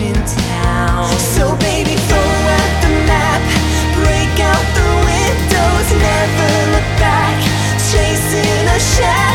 in town. So baby, throw out the map, break out the windows, never look back, chasing a shadow.